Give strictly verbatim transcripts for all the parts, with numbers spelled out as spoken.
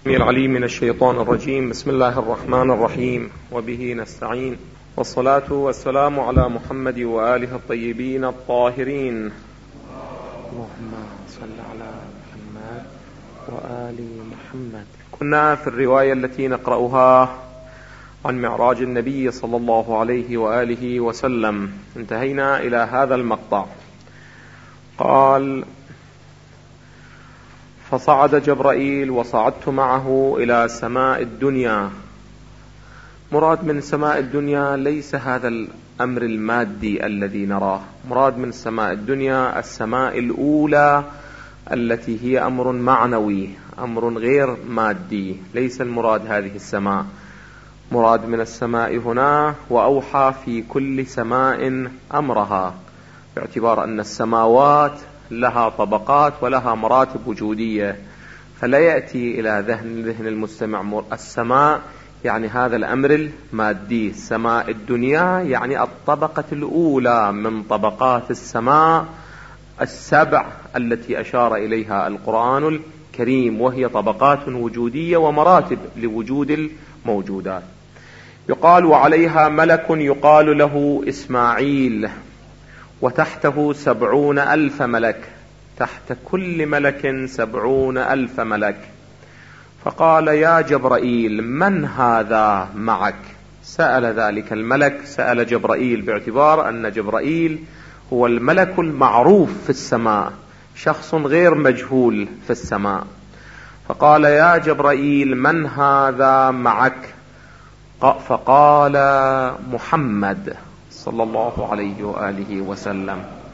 العليم من الشيطان الرجيم. بسم الله الرحمن الرحيم، وبه نستعين، والصلاة والسلام على محمد وآله الطيبين الطاهرين. اللهم صل على محمد وآل محمد. كنا في الرواية التي نقرأها عن معراج النبي صلى الله عليه وآله وسلم، انتهينا إلى هذا المقطع. قال: فصعد جبرائيل وصعدت معه إلى سماء الدنيا. مراد من سماء الدنيا ليس هذا الأمر المادي الذي نراه، مراد من سماء الدنيا السماء الأولى التي هي أمر معنوي، أمر غير مادي، ليس المراد هذه السماء. مراد من السماء هنا وأوحى في كل سماء أمرها، باعتبار أن السماوات لها طبقات ولها مراتب وجودية، فلا يأتي إلى ذهن ذهن المستمع السماء يعني هذا الأمر المادي. سماء الدنيا يعني الطبقة الأولى من طبقات السماء السبع التي أشار إليها القرآن الكريم، وهي طبقات وجودية ومراتب لوجود الموجودات. يقال: وعليها ملك يقال له إسماعيل، وتحته سبعون ألف ملك، تحت كل ملك سبعون ألف ملك. فقال: يا جبرائيل، من هذا معك؟ سأل ذلك الملك، سأل جبرائيل، باعتبار أن جبرائيل هو الملك المعروف في السماء، شخص غير مجهول في السماء. فقال: يا جبرائيل، من هذا معك؟ فقال: محمد صلى الله عليه وآله وسلم.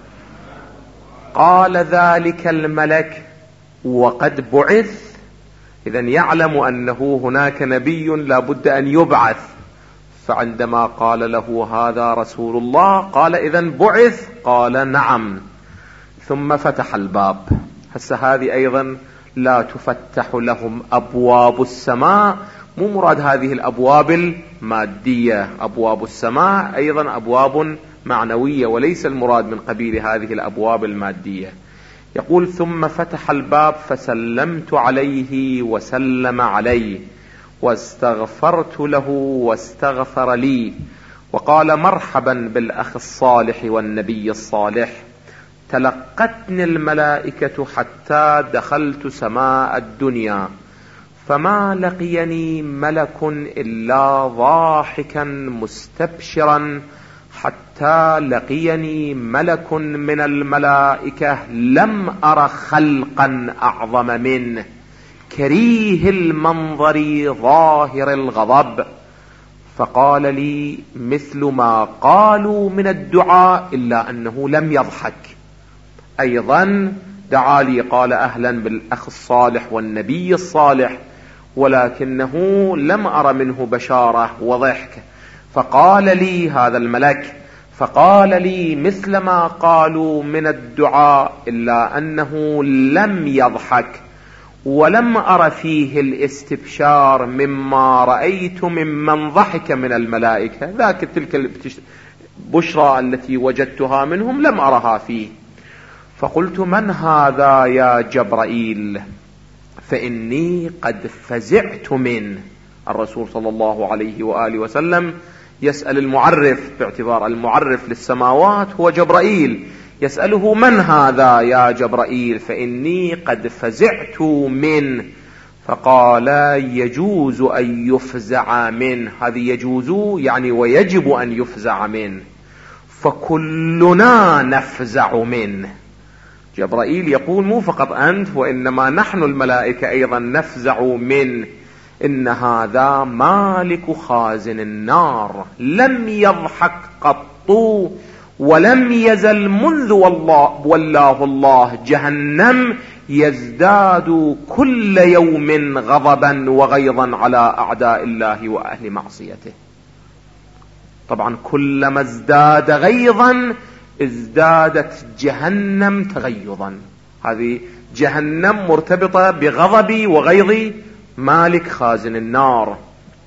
قال ذلك الملك: وقد بعث؟ إذن يعلم أنه هناك نبي لا بد أن يبعث. فعندما قال له هذا رسول الله قال: إذن بعث؟ قال: نعم. ثم فتح الباب. هسه هذه أيضا لا تفتح لهم أبواب السماء، مو مراد هذه الأبواب المادية، أبواب السماء أيضا أبواب معنوية، وليس المراد من قبيل هذه الأبواب المادية. يقول: ثم فتح الباب فسلمت عليه وسلم علي، واستغفرت له واستغفر لي، وقال: مرحبا بالأخ الصالح والنبي الصالح. تلقتني الملائكة حتى دخلت سماء الدنيا، فما لقيني ملك إلا ضاحكا مستبشرا، حتى لقيني ملك من الملائكة لم أر خلقا أعظم منه، كريه المنظر ظاهر الغضب. فقال لي مثل ما قالوا من الدعاء، إلا أنه لم يضحك. أيضا دعا لي، قال: أهلا بالأخ الصالح والنبي الصالح، ولكنه لم أر منه بشارة وضحك. فقال لي هذا الملك، فقال لي مثل ما قالوا من الدعاء، إلا أنه لم يضحك، ولم أر فيه الاستبشار مما رأيت ممن ضحك من الملائكة. ذاك تلك البشرى التي وجدتها منهم لم أرها فيه. فقلت: من هذا يا جبرائيل؟ فإني قد فزعت منه. الرسول صلى الله عليه وآله وسلم يسأل المعرف، باعتبار المعرف للسماوات هو جبرائيل، يسأله: من هذا يا جبرائيل؟ فإني قد فزعت منه. فقال: يجوز أن يفزع منه. هذه يجوز يعني ويجب أن يفزع منه، فكلنا نفزع منه. جبرائيل يقول: مو فقط أنت، وإنما نحن الملائكة أيضا نفزع منه. إن هذا مالك خازن النار، لم يضحك قط، ولم يزل منذ والله والله الله جهنم يزداد كل يوم غضبا وغيظا على أعداء الله وأهل معصيته. طبعا كلما ازداد غيظا ازدادت جهنم تغيظا. هذه جهنم مرتبطة بغضب وغيظ مالك خازن النار.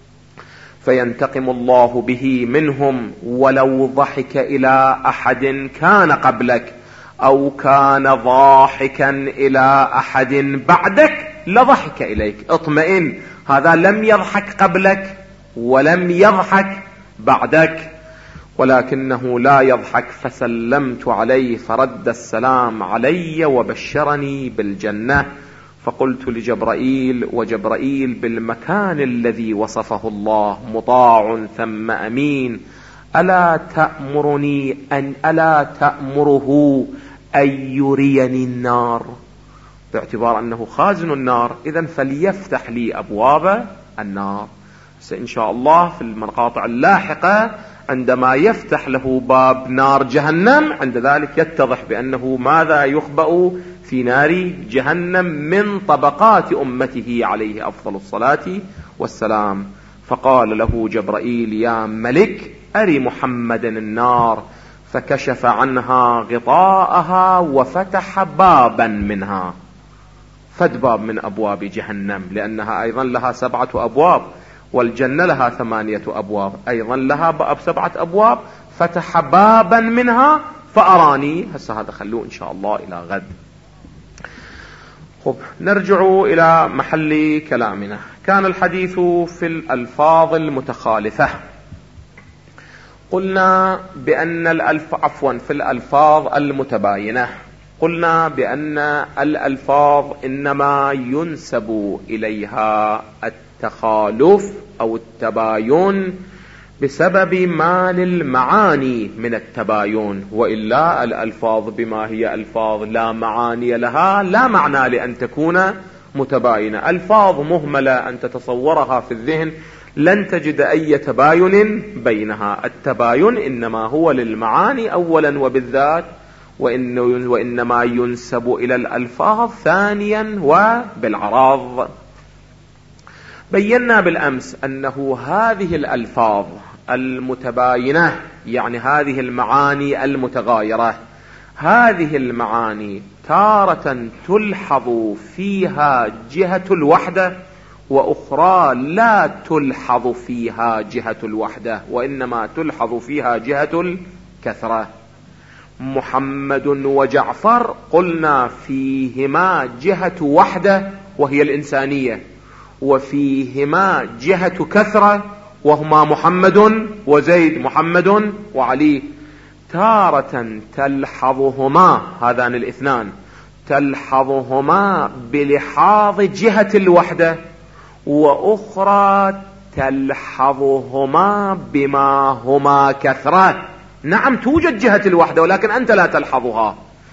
فينتقم الله به منهم، ولو ضحك إلى أحد كان قبلك أو كان ضاحكا إلى أحد بعدك لضحك إليك. اطمئن، هذا لم يضحك قبلك ولم يضحك بعدك، ولكنه لا يضحك. فسلمت عليه فرد السلام علي وبشرني بالجنة. فقلت لجبرائيل، وجبرائيل بالمكان الذي وصفه الله مطاع ثم أمين، ألا تأمرني أن ألا تأمره أن يريني النار، باعتبار أنه خازن النار، إذن فليفتح لي أبواب النار. إن شاء الله في المقاطع اللاحقة عندما يفتح له باب نار جهنم، عند ذلك يتضح بأنه ماذا يخبأ في نار جهنم من طبقات أمته عليه أفضل الصلاة والسلام. فقال له جبرائيل: يا ملك أري محمدا النار. فكشف عنها غطاءها وفتح بابا منها، فد باب من أبواب جهنم، لأنها أيضا لها سبعة أبواب، والجنة لها ثمانية أبواب، أيضا لها باب سبعة أبواب، فتح بابا منها فأراني. هسه هذا خلوه إن شاء الله إلى غد. خب، نرجع إلى محل كلامنا. كان الحديث في الألفاظ المتخالفة. قلنا بأن الألف عفوا في الألفاظ المتباينة، قلنا بأن الألفاظ إنما ينسب إليها التخالف أو التباين بسبب ما للمعاني من التباين، وإلا الألفاظ بما هي ألفاظ لا معاني لها لا معنى لأن تكون متباينة. ألفاظ مهملة أن تتصورها في الذهن لن تجد أي تباين بينها. التباين إنما هو للمعاني أولا وبالذات، وإن وإنما ينسب إلى الألفاظ ثانيا وبالعراض. بينا بالأمس أنه هذه الألفاظ المتباينة، يعني هذه المعاني المتغايرة، هذه المعاني تارة تلحظ فيها جهة الوحدة، وأخرى لا تلحظ فيها جهة الوحدة، وإنما تلحظ فيها جهة الكثرة. محمد وجعفر قلنا فيهما جهة وحدة وهي الإنسانية، وفيهما جهة كثرة وهما محمد وزيد، محمد وعلي. تارة تلحظهما هذان الاثنان تلحظهما بلحاظ جهة الوحدة، وأخرى تلحظهما بما هما كثرة. نعم توجد جهة الوحدة ولكن أنت لا تلحظها،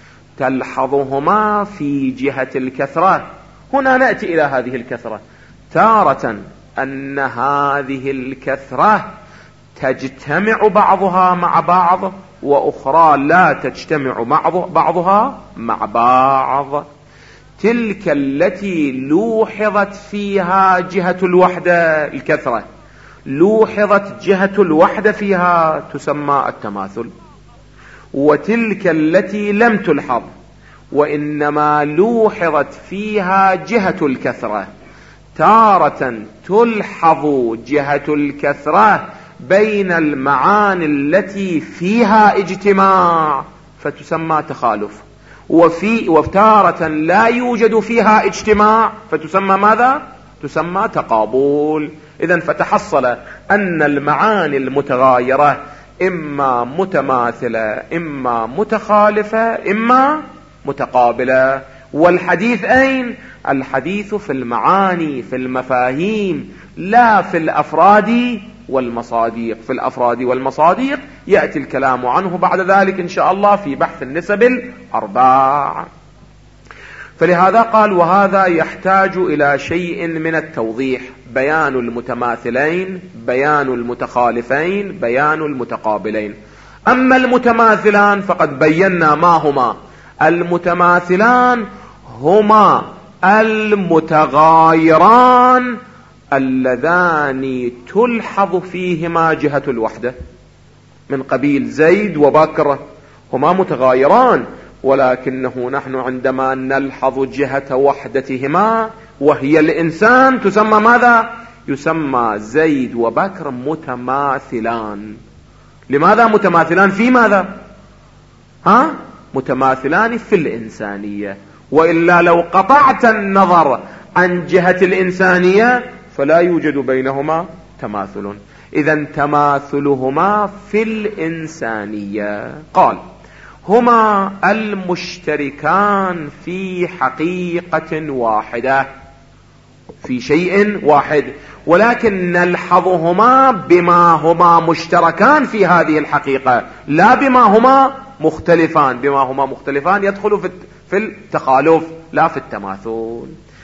تلحظهما في جهة الكثرة. هنا نأتي إلى هذه الكثرة. تارة أن هذه الكثرة تجتمع بعضها مع بعض، وأخرى لا تجتمع بعضها مع بعض. تلك التي لوحظت فيها جهة الوحدة الكثرة، لوحظت جهة الوحدة فيها تسمى التماثل. وتلك التي لم تلحظ وإنما لوحظت فيها جهة الكثرة، تارة تلحظ جهة الكثرة بين المعاني التي فيها اجتماع فتسمى تخالف، وفي وتارة لا يوجد فيها اجتماع فتسمى ماذا؟ تسمى تقابل. إذن فتحصل أن المعاني المتغايرة إما متماثلة إما متخالفة إما متقابلة. والحديث أين؟ الحديث في المعاني، في المفاهيم، لا في الأفراد والمصاديق. في الأفراد والمصاديق يأتي الكلام عنه بعد ذلك إن شاء الله في بحث النسب الأرباع. فلهذا قال: وهذا يحتاج إلى شيء من التوضيح، بيان المتماثلين، بيان المتخالفين، بيان المتقابلين. أما المتماثلان فقد بينا ما هما. المتماثلان هما المتغايران اللذان تلحظ فيهما جهة الوحدة، من قبيل زيد وبكر، هما متغايران، ولكنه نحن عندما نلحظ جهة وحدتهما وهي الإنسان تسمى ماذا؟ يسمى زيد وبكر متماثلان. لماذا متماثلان؟ في ماذا؟ ها؟ متماثلان في الإنسانية. وإلا لو قطعت النظر عن جهة الإنسانية فلا يوجد بينهما تماثل. إذن تماثلهما في الإنسانية. قال هما المشتركان في حقيقة واحدة، في شيء واحد، ولكن نلحظهما بما هما مشتركان في هذه الحقيقة، لا بما هما مختلفان. بما هما مختلفان يدخل في التخالف لا في التماثل.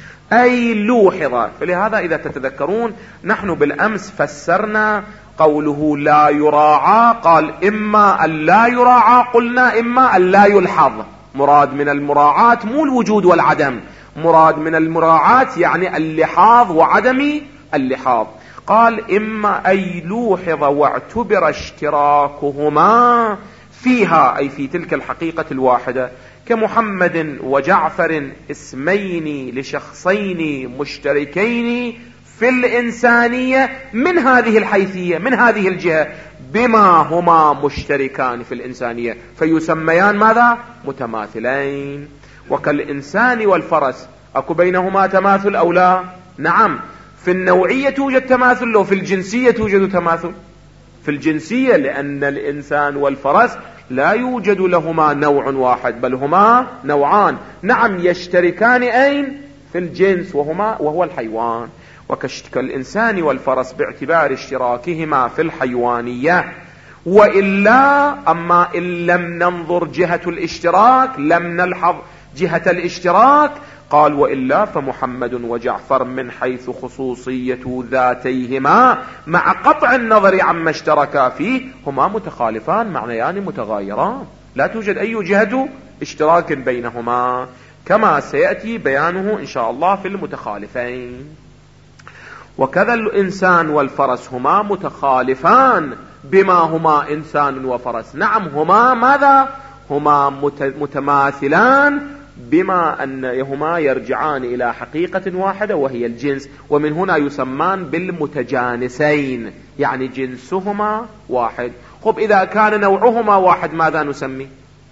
أي لوحظ. فلهذا إذا تتذكرون نحن بالأمس فسرنا قوله لا يراعى، قال إما أن لا يراعى، قلنا إما أن لا يلحظ. مراد من المراعاة مو الوجود والعدم، مراد من المراعاة يعني اللحاظ وعدم اللحاظ. قال إما أي لوحظ واعتبر اشتراكهما فيها، أي في تلك الحقيقة الواحدة، كمحمد وجعفر اسمين لشخصين مشتركين في الإنسانية من هذه الحيثية، من هذه الجهة، بما هما مشتركان في الإنسانية فيسميان ماذا؟ متماثلين. وكالإنسان والفرس، أكو بينهما تماثل أو لا؟ نعم. في النوعية توجد تماثل، لو في الجنسية توجد تماثل. في الجنسية لأن الإنسان والفرس لا يوجد لهما نوع واحد، بل هما نوعان. نعم يشتركان أين؟ في الجنس، وهما وهو الحيوان. وكالإنسان والفرس باعتبار اشتراكهما في الحيوانية. وإلا أما إن لم ننظر جهة الاشتراك، لم نلحظ جهة الاشتراك، قال وإلا فمحمد وجعفر من حيث خصوصية ذاتيهما مع قطع النظر عما اشتركا فيه هما متخالفان معنيان متغايران، لا توجد أي جهة اشتراك بينهما، كما سيأتي بيانه إن شاء الله في المتخالفين. وكذا الإنسان والفرس هما متخالفان بما هما إنسان وفرس. نعم هما ماذا؟ هما متماثلان بما أنهما يرجعان إلى حقيقة واحدة وهي الجنس، ومن هنا يسمان بالمتجانسين، يعني جنسهما واحد. خب إذا كان نوعهما واحد ماذا نسمي؟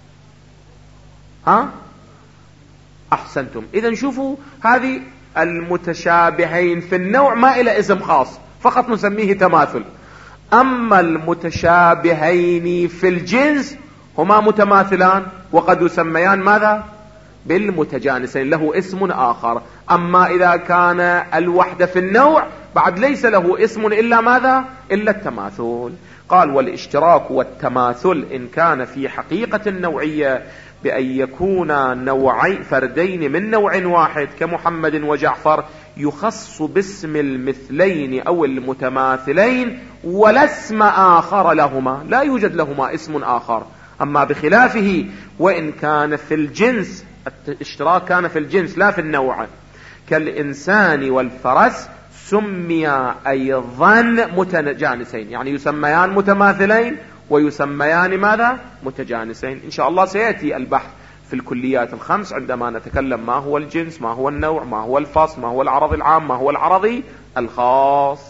ها؟ أحسنتم. إذن شوفوا هذه المتشابهين في النوع ما إلى اسم خاص، فقط نسميه تماثل. أما المتشابهين في الجنس هما متماثلان وقد يسميان ماذا؟ بالمتجانسين، له اسم آخر. أما إذا كان الوحدة في النوع بعد ليس له اسم إلا ماذا؟ إلا التماثل. قال والاشتراك والتماثل إن كان في حقيقة النوعية بأن يكون نوعي فردين من نوع واحد كمحمد وجعفر، يخص باسم المثلين أو المتماثلين ولا اسم آخر لهما، لا يوجد لهما اسم آخر. أما بخلافه وإن كان في الجنس، الاشتراك كان في الجنس لا في النوع، كالإنسان والفرس سمي أيضا متجانسين، يعني يسميان متماثلين ويسميان ماذا؟ متجانسين. إن شاء الله سيأتي البحث في الكليات الخمس عندما نتكلم ما هو الجنس، ما هو النوع، ما هو الفصل، ما هو العرض العام، ما هو العرض الخاص.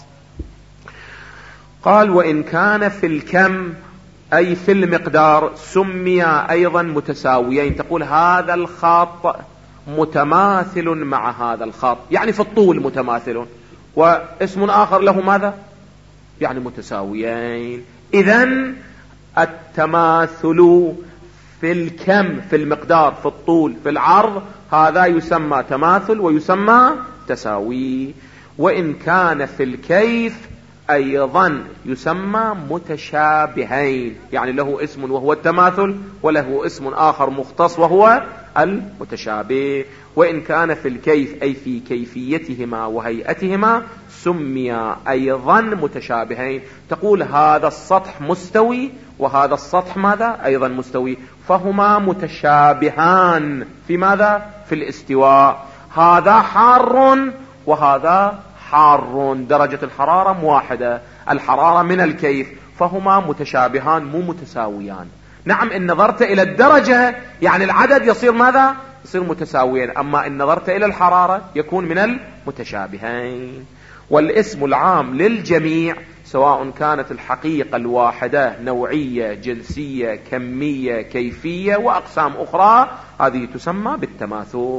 قال وإن كان في الكم أي في المقدار سمي أيضا متساويين، تقول هذا الخط متماثل مع هذا الخط، يعني في الطول متماثل، واسم آخر له ماذا؟ يعني متساويين. إذن التماثل في الكم، في المقدار، في الطول، في العرض، هذا يسمى تماثل ويسمى تساوي. وإن كان في الكيف أيضا يسمى متشابهين، يعني له اسم وهو التماثل وله اسم آخر مختص وهو المتشابه. وإن كان في الكيف أي في كيفيتهما وهيئتهما سمي أيضا متشابهين، تقول هذا السطح مستوي وهذا السطح ماذا؟ أيضا مستوي، فهما متشابهان في ماذا؟ في الاستواء. هذا حار وهذا حار، درجة الحرارة واحدة، الحرارة من الكيف، فهما متشابهان مو متساويان. نعم إن نظرت إلى الدرجة يعني العدد يصير ماذا؟ يصير متساويين، أما إن نظرت إلى الحرارة يكون من المتشابهين. والاسم العام للجميع سواء كانت الحقيقة الواحدة نوعية، جنسية، كمية، كيفية وأقسام أخرى، هذه تسمى بالتماثل.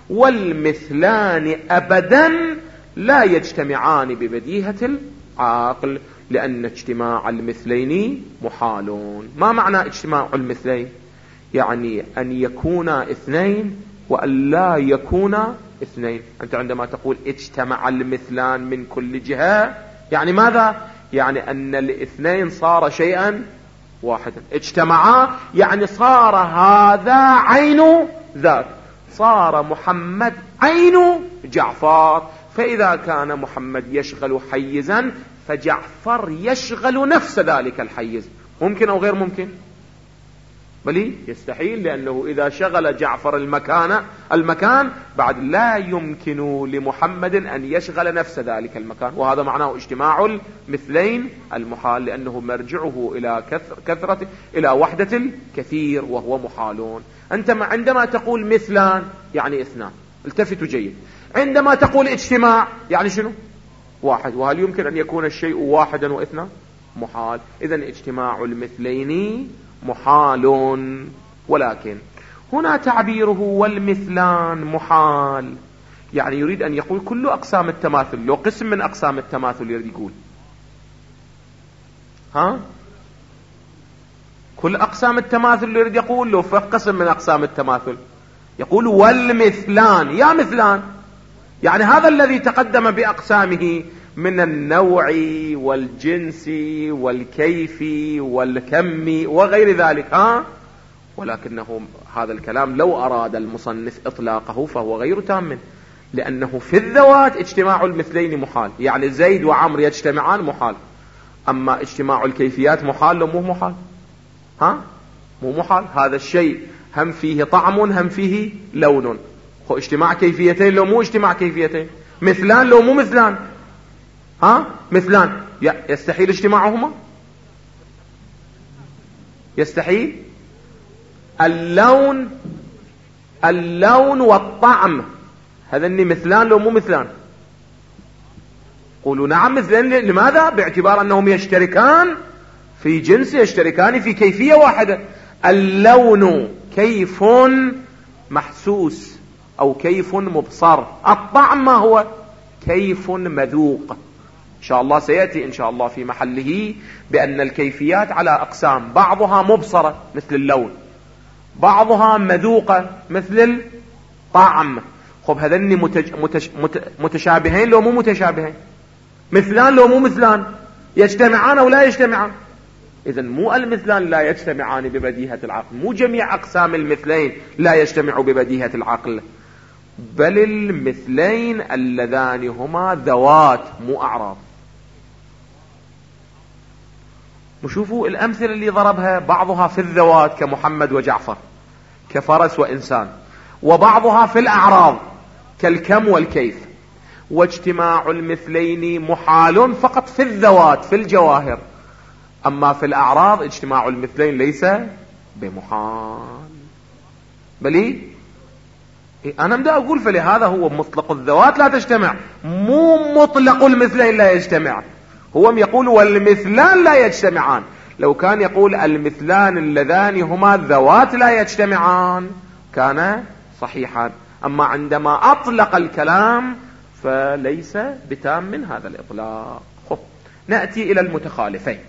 والمثلان أبدا لا يجتمعان ببديهة العقل، لأن اجتماع المثلين محالون. ما معنى اجتماع المثلين؟ يعني أن يكون اثنين وأن لا يكون اثنين. أنت عندما تقول اجتمع المثلان من كل جهة، يعني ماذا؟ يعني أن الاثنين صار شيئا واحدا. اجتمعا يعني صار هذا عين ذاك، صار محمد عين جعفر. فإذا كان محمد يشغل حيزا فجعفر يشغل نفس ذلك الحيز. ممكن أو غير ممكن؟ بل يستحيل، لأنه إذا شغل جعفر المكان المكان بعد لا يمكن لمحمد أن يشغل نفس ذلك المكان. وهذا معناه اجتماع المثلين المحال، لأنه مرجعه إلى كثر كثرة إلى وحدة الكثير وهو محالون. أنت عندما تقول مثلان يعني اثنان، التفتوا جيد. عندما تقول اجتماع يعني شنو؟ واحد. وهل يمكن أن يكون الشيء واحدا واثنان؟ محال. إذن اجتماع المثلين محال. ولكن هنا تعبيره والمثلان محال، يعني يريد أن يقول كل أقسام التماثل. لو قسم من أقسام التماثل يريد يقول ها كل أقسام التماثل يريد يقول له فقسم من أقسام التماثل يقول والمثلان. يا مثلان يعني هذا الذي تقدم بأقسامه من النوع والجنس والكيف والكم وغير ذلك. ها ولكنه هذا الكلام لو أراد المصنف إطلاقه فهو غير تام، لأنه في الذوات اجتماع المثلين محال، يعني زيد وعمر يجتمعان محال. أما اجتماع الكيفيات محال لو مو محال؟ ها مو محال. هذا الشيء هم فيه طعم هم فيه لون. هو اجتماع كيفيتين لو مو اجتماع كيفيتين؟ مثلان لو مو مثلان؟ ها مثلان يستحيل اجتماعهما؟ يستحيل. اللون اللون والطعم هذني مثلان لو مو مثلان؟ قولوا نعم مثلان. لماذا؟ باعتبار أنهم يشتركان في جنس، يشتركان في كيفية واحدة. اللون كيف محسوس أو كيف مبصر، الطعم ما هو؟ كيف مذوق. إن شاء الله سيأتي إن شاء الله في محله بأن الكيفيات على أقسام، بعضها مبصرة مثل اللون، بعضها مذوقة مثل الطعم. خب هذني متج... متش... مت... متشابهين لو مو متشابهين؟ مثلان لو مو مثلان؟ يجتمعان أو لا يجتمعان؟ إذن مو المثلان لا يجتمعان ببديهة العقل، مو جميع أقسام المثلين لا يجتمع ببديهة العقل، بل المثلين اللذان هما ذوات مو أعراض. نشوفوا الأمثلة اللي ضربها، بعضها في الذوات كمحمد وجعفر كفرس وإنسان، وبعضها في الأعراض كالكم والكيف. واجتماع المثلين محال فقط في الذوات في الجواهر، أما في الأعراض اجتماع المثلين ليس بمحال. بلي أنا بدي أقول فلهذا هو مطلق الذوات لا تجتمع، مو مطلق المثلين لا يجتمع. هو يقول والمثلان لا يجتمعان. لو كان يقول المثلان اللذان هما الذوات لا يجتمعان كان صحيحا، أما عندما أطلق الكلام فليس بتام من هذا الإطلاق. خب نأتي إلى المتخالفين.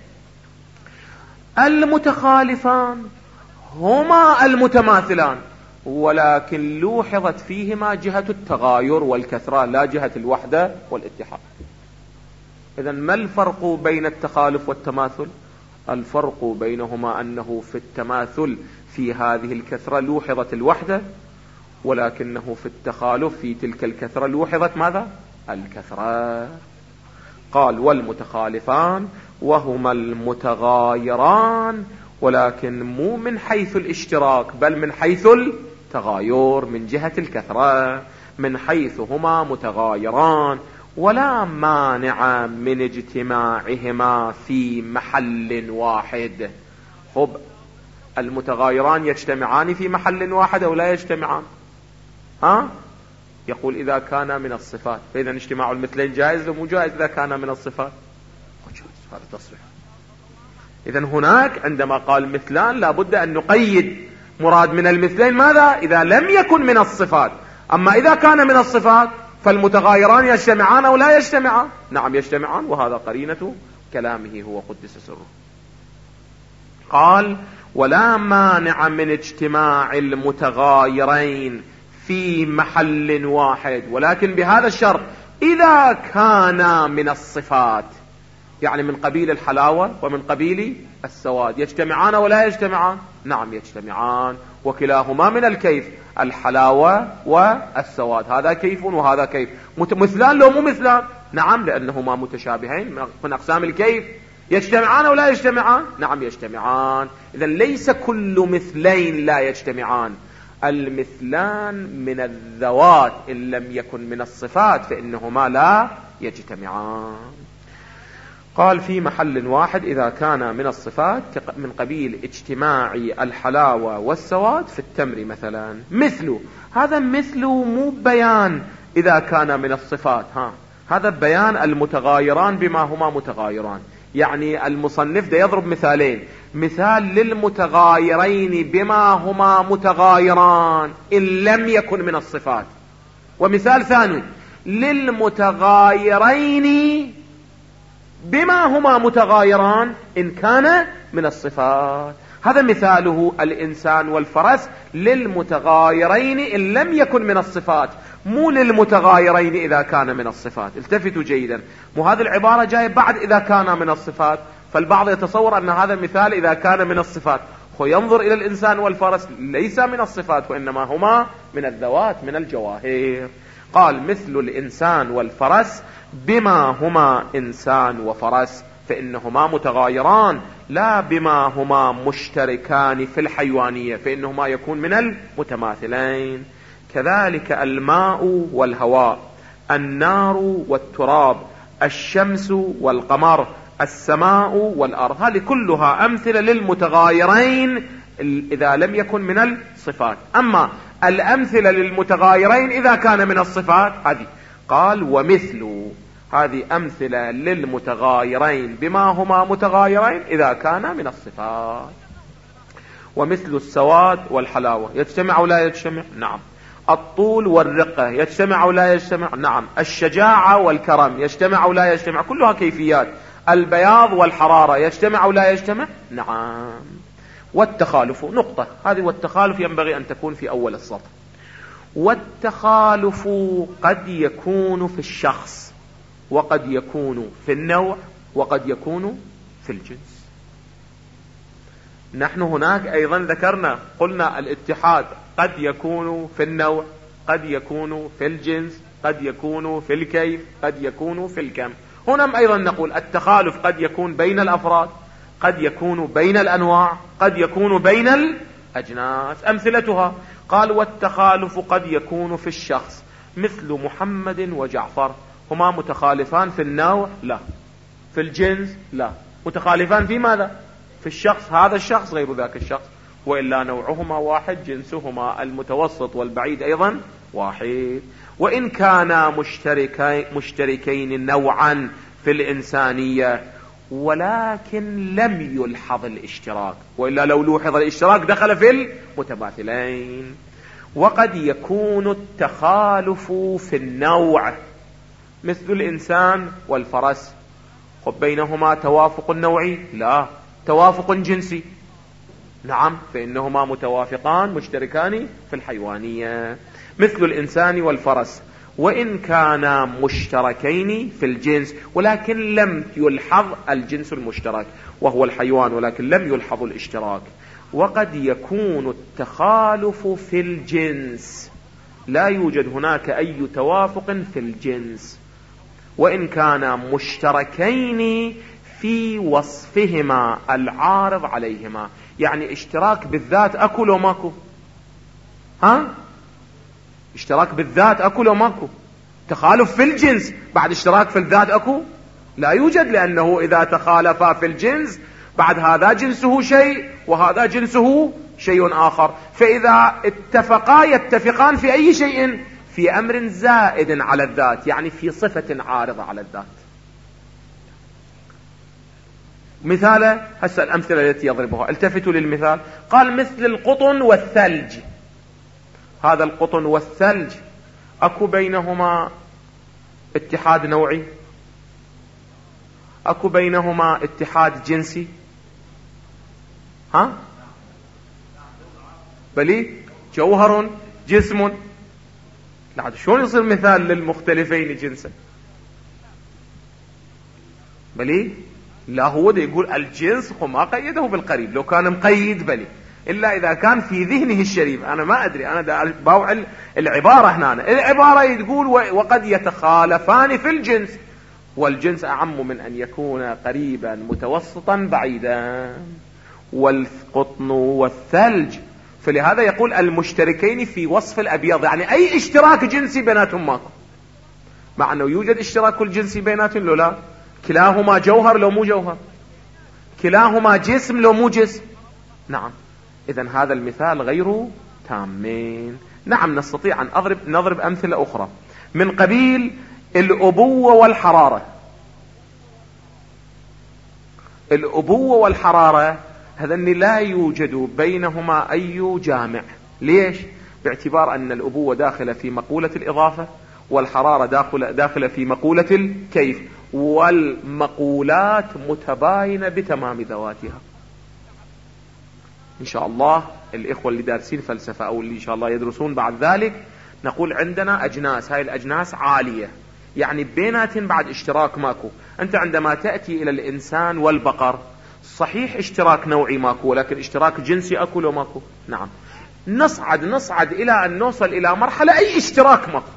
المتخالفان هما المتماثلان، ولكن لوحظت فيهما جهة التغاير والكثرة لا جهة الوحدة والاتحاد. إذن ما الفرق بين التخالف والتماثل؟ الفرق بينهما أنه في التماثل في هذه الكثرة لوحظت الوحدة، ولكنه في التخالف في تلك الكثرة لوحظت ماذا؟ الكثرة. قال والمتخالفان وهما المتغايران، ولكن مو من حيث الاشتراك بل من حيث التغاير من جهة الكثرة، من حيث هما متغايران ولا مانع من اجتماعهما في محل واحد. خب المتغايران يجتمعان في محل واحد أو لا يجتمعان؟ ها يقول إذا كان من الصفات، فإذا اجتماع المثلين جائز ومو جائز إذا كان من الصفات؟ هذا تصريح. إذن هناك عندما قال مثلان لابد أن نقيد مراد من المثلين ماذا؟ إذا لم يكن من الصفات. أما إذا كان من الصفات فالمتغايران يجتمعان أو لا يجتمعان؟ نعم يجتمعان، وهذا قرينة كلامه هو قدس سره. قال ولا مانع من اجتماع المتغايرين في محل واحد، ولكن بهذا الشرط إذا كان من الصفات، يعني من قبيل الحلاوة ومن قبيل السواد، يجتمعان ولا يجتمعان؟ نعم يجتمعان، وكلاهما من الكيف، الحلاوة والسواد، هذا كيف وهذا كيف، مثلان لو مو مثلان؟ نعم لأنهما متشابهين من أقسام الكيف. يجتمعان ولا يجتمعان؟ نعم يجتمعان. إذن ليس كل مثلين لا يجتمعان، المثلان من الذوات إن لم يكن من الصفات فإنهما لا يجتمعان. قال في محل واحد إذا كان من الصفات من قبيل اجتماع الحلاوة والسواد في التمر مثلا. مثل هذا مثل مو بيان إذا كان من الصفات، ها هذا بيان المتغايران بما هما متغايران. يعني المصنف ده يضرب مثالين، مثال للمتغايرين بما هما متغايران إن لم يكن من الصفات، ومثال ثاني للمتغايرين بما هما متغايران إن كان من الصفات. هذا مثاله الإنسان والفرس للمتغايرين إن لم يكن من الصفات، مو للمتغايرين إذا كان من الصفات. التفتوا جيدا، مو هذه العبارة جاية بعد إذا كان من الصفات، فالبعض يتصور أن هذا مثال إذا كان من الصفات، خو ينظر إلى الإنسان والفرس ليس من الصفات وإنما هما من الذوات من الجواهر. قال مثل الإنسان والفرس بما هما إنسان وفرس فإنهما متغايران، لا بما هما مشتركان في الحيوانية فإنهما يكون من المتماثلين. كذلك الماء والهواء، النار والتراب، الشمس والقمر، السماء والأرض، هذه كلها أمثلة للمتغايرين إذا لم يكن من الصفات. أما الأمثلة للمتغايرين إذا كان من الصفات هذه قال ومثل، هذه أمثلة للمتغايرين بما هما متغايرين إذا كان من الصفات. ومثل السواد والحلاوة يجتمع أو لا يجتمع؟ نعم. الطول والرقة يجتمع أو لا يجتمع؟ نعم. الشجاعة والكرم يجتمع أو لا يجتمع؟ كلها كيفيات. البياض والحرارة يجتمع أو لا يجتمع؟ نعم. والتخالف نقطة، هذه والتخالف ينبغي أن تكون في أول السطر. والتخالف قد يكون في الشخص، وقد يكون في النوع، وقد يكون في الجنس. نحن هناك أيضا ذكرنا قلنا الاتحاد قد يكون في النوع، قد يكون في الجنس، قد يكون في الكيف، قد يكون في الكم. هنا أيضا نقول التخالف قد يكون بين الأفراد، قد يكون بين الأنواع، قد يكون بين الأجناس. أمثلتها قال والتخالف قد يكون في الشخص، مثل محمد وجعفر، هما متخالفان في النوع؟ لا. في الجنس؟ لا. متخالفان في ماذا؟ في الشخص، هذا الشخص غير ذاك الشخص، وإلا نوعهما واحد، جنسهما المتوسط والبعيد أيضا واحد. وإن كانا مشتركين, مشتركين نوعا في الإنسانية ولكن لم يلحظ الاشتراك، وإلا لو لوحظ الاشتراك دخل في المتماثلين. وقد يكون التخالف في النوع، مثل الإنسان والفرس، خب بينهما توافق نوعي؟ لا. توافق جنسي؟ نعم، فإنهما متوافقان مشتركان في الحيوانية. مثل الإنسان والفرس وإن كانا مشتركين في الجنس ولكن لم يلحظ الجنس المشترك وهو الحيوان، ولكن لم يلحظ الاشتراك. وقد يكون التخالف في الجنس، لا يوجد هناك أي توافق في الجنس، وإن كانا مشتركين في وصفهما العارض عليهما. يعني اشتراك بالذات أكو لو ماكو؟ ها؟ اشتراك بالذات أكو لو ماكو؟ تخالف في الجنس بعد اشتراك في الذات أكو؟ لا يوجد، لأنه إذا تخالفا في الجنس بعد هذا جنسه شيء وهذا جنسه شيء آخر، فإذا اتفقا يتفقان في أي شيء؟ في أمر زائد على الذات، يعني في صفة عارضة على الذات. مثال هسه الأمثلة التي يضربها، التفتوا للمثال. قال مثل القطن والثلج، هذا القطن والثلج اكو بينهما اتحاد نوعي؟ اكو بينهما اتحاد جنسي؟ ها بلي جوهر جسم. لا شلون يصير مثال للمختلفين جنسا؟ بلي لا هو ده يقول الجنس وما قيده بالقريب، لو كان مقيد بلي، إلا إذا كان في ذهنه الشريف. أنا ما أدري، أنا دا باوع العبارة هنا. العبارة تقول وقد يتخالفان في الجنس، والجنس أعم من أن يكون قريبا متوسطا بعيدا، والقطن والثلج. فلهذا يقول المشتركين في وصف الأبيض، يعني أي اشتراك جنسي بيناتهم ماكو، مع أنه يوجد اشتراك الجنسي بيناتهم لو لا، كلاهما جوهر لو مو جوهر، كلاهما جسم لو مو جسم. نعم، إذن هذا المثال غير تامين. نعم نستطيع أن أضرب نضرب أمثلة أخرى من قبيل الأبوة والحرارة. الأبوة والحرارة هذن لا يوجد بينهما أي جامع. ليش؟ باعتبار أن الأبوة داخلة في مقولة الإضافة، والحرارة داخلة, داخلة في مقولة الكيف، والمقولات متباينة بتمام ذواتها. إن شاء الله الإخوة اللي دارسين فلسفة أو اللي إن شاء الله يدرسون بعد ذلك، نقول عندنا أجناس، هاي الأجناس عالية، يعني بيناتهم بعد اشتراك ماكو. أنت عندما تأتي إلى الإنسان والبقر صحيح اشتراك نوعي ماكو، ولكن اشتراك جنسي أكو لو ماكو. نعم، نصعد نصعد إلى أن نوصل إلى مرحلة أي اشتراك ماكو،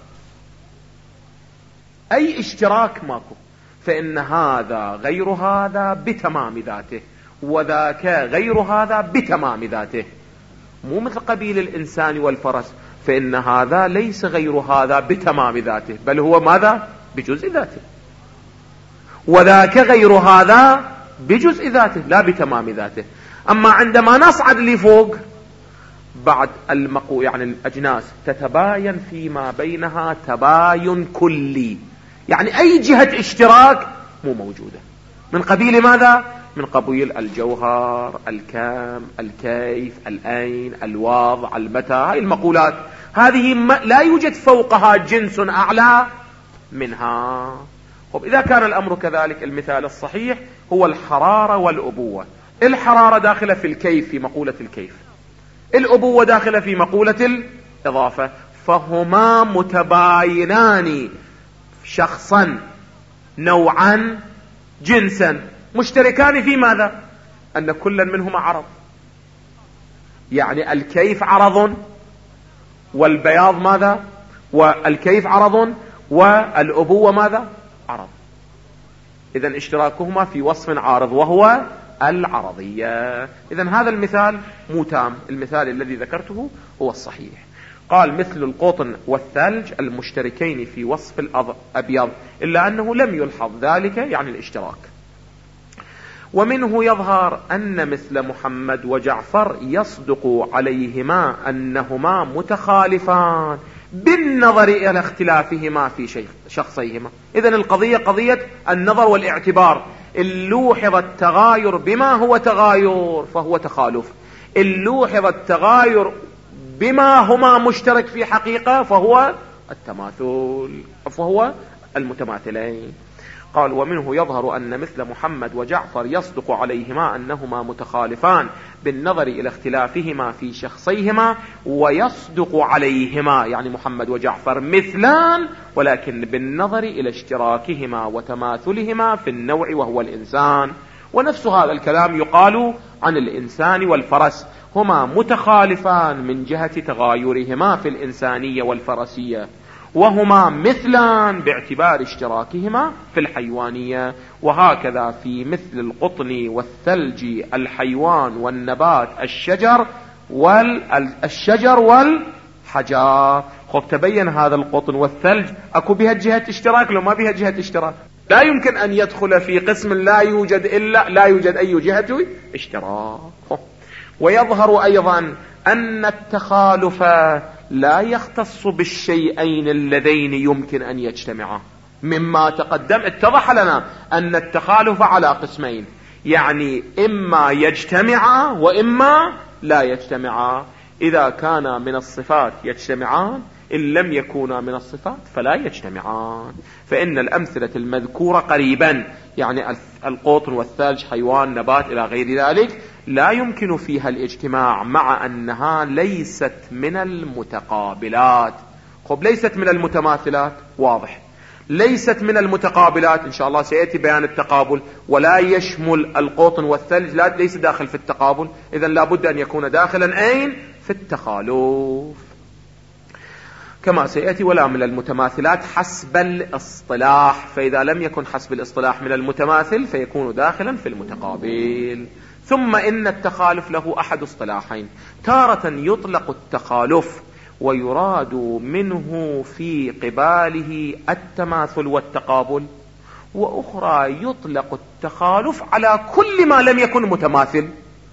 أي اشتراك ماكو، فإن هذا غير هذا بتمام ذاته، وذاك غير هذا بتمام ذاته. مو مثل قبيل الإنسان والفرس، فإن هذا ليس غير هذا بتمام ذاته، بل هو ماذا؟ بجزء ذاته. وذاك غير هذا بجزء ذاته لا بتمام ذاته. أما عندما نصعد لفوق بعد المقو يعني الأجناس تتباين فيما بينها تباين كلي، يعني أي جهة اشتراك مو موجودة. من قبيل ماذا؟ من قبيل الجوهر، الكم، الكيف، الأين، الوضع، المتى. هاي المقولات هذه لا يوجد فوقها جنس أعلى منها. طب إذا كان الأمر كذلك، المثال الصحيح هو الحرارة والأبوة. الحرارة داخلة في الكيف، في مقولة الكيف، الأبوة داخلة في مقولة الإضافة، فهما متباينان شخصا نوعا جنسا، مشتركان في ماذا؟ أن كل منهما عرض، يعني الكيف عرض والبياض ماذا؟ والكيف عرض والأبوة ماذا؟ عرض. إذن اشتراكهما في وصف عارض وهو العرضية. إذن هذا المثال مو تام، المثال الذي ذكرته هو الصحيح. قال مثل القطن والثلج المشتركين في وصف الأبيض، إلا أنه لم يلحظ ذلك يعني الاشتراك. ومنه يظهر أن مثل محمد وجعفر يصدق عليهما أنهما متخالفان بالنظر إلى اختلافهما في شخصيهما. إذن القضية قضية النظر والاعتبار. إن لوحظ التغاير بما هو تغاير فهو تخالف، إن لوحظ التغاير بما هما مشترك في حقيقة فهو التماثل، فهو المتماثلين. قال ومنه يظهر أن مثل محمد وجعفر يصدق عليهما أنهما متخالفان بالنظر إلى اختلافهما في شخصيهما، ويصدق عليهما يعني محمد وجعفر مثلان، ولكن بالنظر إلى اشتراكهما وتماثلهما في النوع وهو الإنسان. ونفس هذا الكلام يقال عن الإنسان والفرس، هما متخالفان من جهة تغايرهما في الإنسانية والفرسية، وهما مثلان باعتبار اشتراكهما في الحيوانية. وهكذا في مثل القطن والثلج الحيوان والنبات الشجر والشجر والحجار. خب تبين هذا القطن والثلج أكو بها جهة اشتراك لو ما بها جهة اشتراك؟ لا يمكن أن يدخل في قسم لا يوجد إلا لا يوجد أي جهة اشتراك. ويظهر أيضا أن التخالف لا يختص بالشيئين اللذين يمكن أن يجتمعا. مما تقدم اتضح لنا أن التخالف على قسمين، يعني إما يجتمعا وإما لا يجتمعا. إذا كان من الصفات يجتمعان، إن لم يكونا من الصفات فلا يجتمعان. فإن الأمثلة المذكورة قريبا، يعني القطن والثلج حيوان نبات إلى غير ذلك، لا يمكن فيها الاجتماع مع أنها ليست من المتقابلات. خب ليست من المتماثلات، واضح، ليست من المتقابلات، إن شاء الله سيأتي بيان التقابل، ولا يشمل القطن والثلج، لا ليس داخل في التقابل، إذن لابد أن يكون داخلا أين؟ في التخالف كما سيأتي. ولا من المتماثلات حسب الاصطلاح، فإذا لم يكن حسب الاصطلاح من المتماثل فيكون داخلا في المتقابل. ثم إن التخالف له أحد اصطلاحين، تارة يطلق التخالف ويراد منه في قباله التماثل والتقابل، وأخرى يطلق التخالف على كل ما لم يكن متماثل.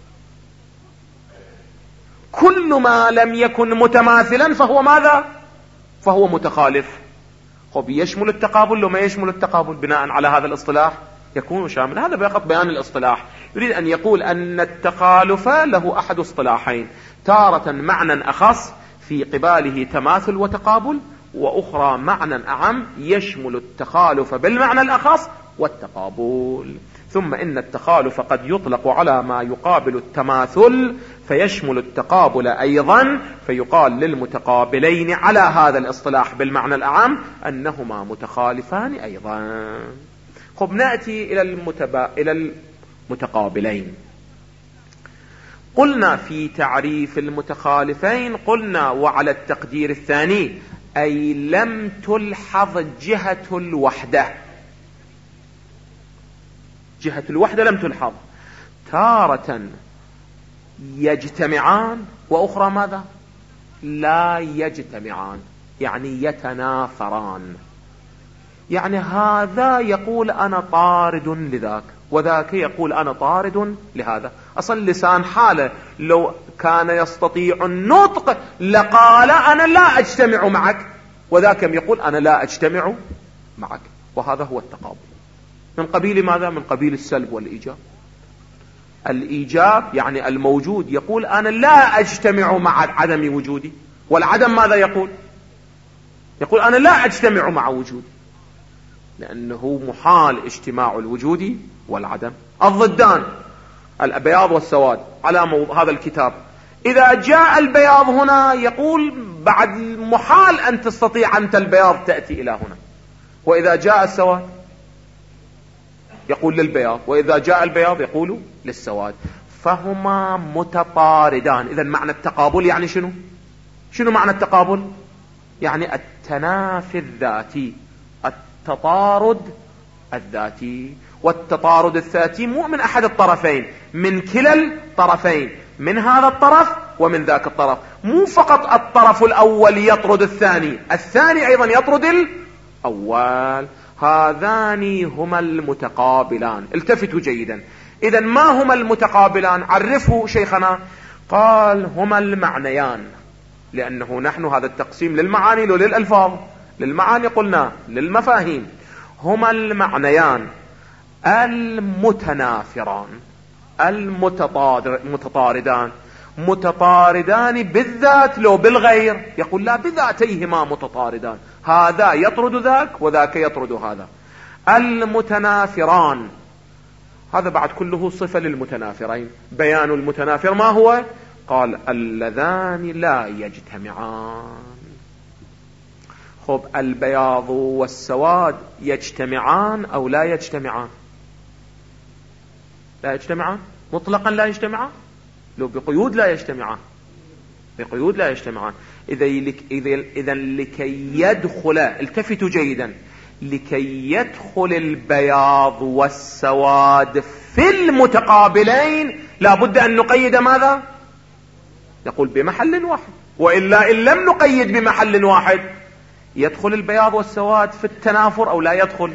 كل ما لم يكن متماثلا فهو ماذا؟ فهو متخالف. خب يشمل التقابل وما يشمل التقابل بناء على هذا الاصطلاح يكون شامل. هذا فقط بيان الاصطلاح. يريد أن يقول أن التخالف له أحد اصطلاحين، تارة معنى أخص في قباله تماثل وتقابل، وأخرى معنى أعم يشمل التخالف بالمعنى الأخص والتقابل. ثم إن التخالف قد يطلق على ما يقابل التماثل فيشمل التقابل أيضا، فيقال للمتقابلين على هذا الاصطلاح بالمعنى الأعم أنهما متخالفان أيضا. خب نأتي إلى, المتبا... إلى المتقابلين. قلنا في تعريف المتخالفين، قلنا وعلى التقدير الثاني أي لم تلحظ جهة الوحدة. جهة الوحدة لم تلحظ، تارة يجتمعان وأخرى ماذا؟ لا يجتمعان، يعني يتنافران. يعني هذا يقول أنا طارد لذاك، وذاك يقول أنا طارد لهذا. أصلا لسان حاله لو كان يستطيع النطق لقال أنا لا أجتمع معك، وذاك يقول أنا لا أجتمع معك. وهذا هو التقابل. من قبيل ماذا؟ من قبيل السلب والإيجاب. الإيجاب يعني الموجود يقول أنا لا أجتمع مع عدم وجودي، والعدم ماذا يقول؟ يقول أنا لا أجتمع مع وجودي، لأنه محال اجتماع الوجود والعدم. الضدان البياض والسواد على هذا الكتاب، إذا جاء البياض هنا يقول بعد محال أن تستطيع أنت البياض تأتي إلى هنا، وإذا جاء السواد يقول للبياض، وإذا جاء البياض يقول للسواد، فهما متطاردان. إذن معنى التقابل يعني شنو؟ شنو معنى التقابل؟ يعني التنافي الذاتي، التطارد الذاتي. والتطارد الذاتي مو من أحد الطرفين، من كلا الطرفين، من هذا الطرف ومن ذاك الطرف. مو فقط الطرف الأول يطرد الثاني، الثاني أيضا يطرد الأول. هذان هما المتقابلان. التفتوا جيدا. إذن ما هما المتقابلان؟ عرفوا شيخنا. قال هما المعنيان، لأنه نحن هذا التقسيم للمعاني لو للألفاظ. للمعاني قلنا للمفاهيم. هما المعنيان المتنافران المتطاردان. متطاردان بالذات لو بالغير؟ يقول لا، بذاتيهما متطاردان، هذا يطرد ذاك وذاك يطرد هذا. المتنافران هذا بعد كله صفة للمتنافرين. بيان المتنافر ما هو؟ قال اللذان لا يجتمعان. خب البياض والسواد يجتمعان أو لا يجتمعان؟ لا يجتمعان مطلقا، لا يجتمعان. لو بقيود لا يجتمعان، بقيود لا يجتمعان. إذا لكي يدخل، التفتوا جيدا، لكي يدخل البياض والسواد في المتقابلين لابد أن نقيد ماذا؟ نقول بمحل واحد، وإلا إن لم نقيد بمحل واحد يدخل البياض والسواد في التنافر أو لا يدخل.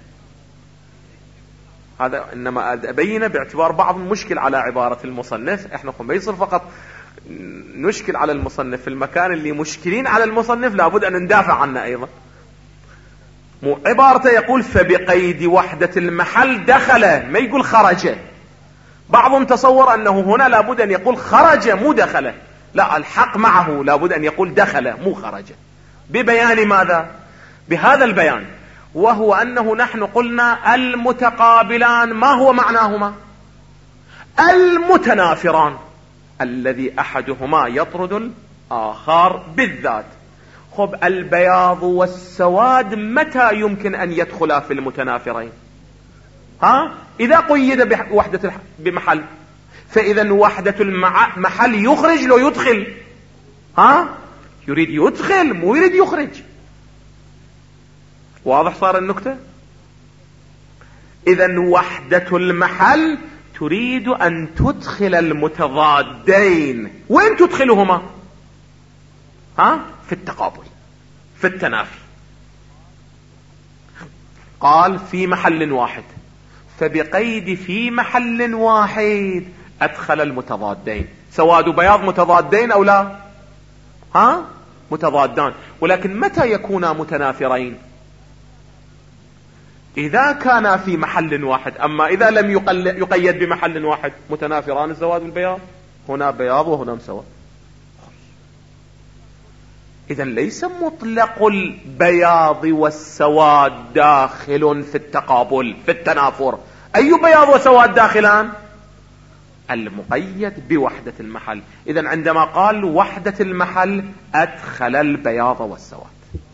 هذا إنما أبين باعتبار بعض مشكل على عبارة المصنف. إحنا قم بيصير فقط نشكل على المصنف في المكان اللي مشكلين على المصنف لابد أن ندافع عنه أيضا. مو عبارته يقول فبقيد وحدة المحل دخل، ما يقول خرج. بعضهم تصور أنه هنا لابد أن يقول خرج مو دخل. لا، الحق معه، لابد أن يقول دخل مو خرج. ببيان ماذا؟ بهذا البيان، وهو أنه نحن قلنا المتقابلان ما هو معناهما؟ المتنافران، الذي أحدهما يطرد الآخر بالذات. خب البياض والسواد متى يمكن أن يدخلا في المتنافرين؟ ها؟ إذا قيد بوحدة بمحل، فإذا وحدة المحل يخرج لو يدخل. ها؟ يريد يدخل مو يريد يخرج. واضح صار النكتة؟ إذا وحدة المحل تريد أن تدخل المتضادين، وين تدخلهما؟ ها؟ في التقابل، في التنافي. قال في محل واحد، فبقيد في محل واحد أدخل المتضادين. سواد وبياض متضادين أو لا؟ ها؟ متضادان، ولكن متى يكونا متنافرين؟ إذا كان في محل واحد. أما إذا لم يقيد بمحل واحد، متنافران السواد والبياض، هنا بياض وهنا سواد. إذا ليس مطلق البياض والسواد داخل في التقابل، في التنافر. أي بياض وسواد داخلان؟ المقيد بوحدة المحل. إذا عندما قال وحدة المحل أدخل البياض والسواد،